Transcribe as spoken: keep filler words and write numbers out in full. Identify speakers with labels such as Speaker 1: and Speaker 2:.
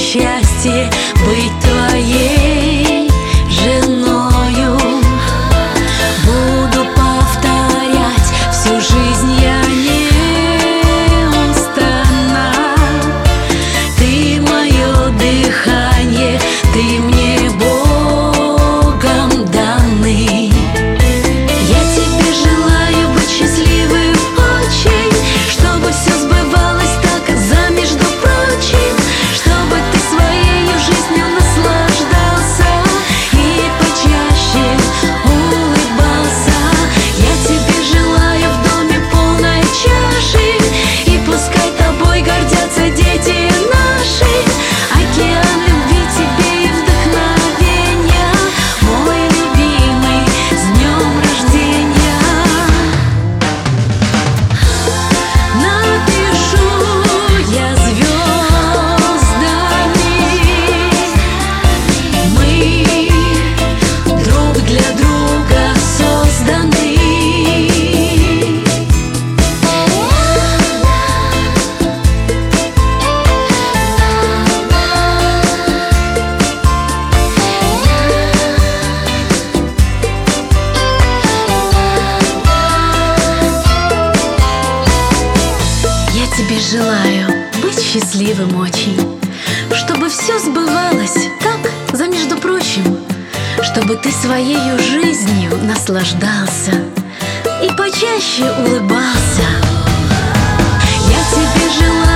Speaker 1: счастье быть твоей женою. Буду повторять всю жизнь я неустанно. Ты мое дыхание, ты мне Богом данный. Я тебе желаю быть счастливой очень, чтобы все сбывалось так за между прочим, чтобы ты своей жизнью наслаждался и почаще улыбался. Я тебе желаю в доме полной чаши, и пускай тобой гордятся дети наши. Океан любви тебе и вдохновения, мой любимый, с днем рождения. Напишу я звездами, мы друг для друга созданы. Я тебе желаю быть счастливым очень, чтобы все сбывалось так, за между прочим, чтобы ты своей жизнью наслаждался и почаще улыбался. Я тебе желаю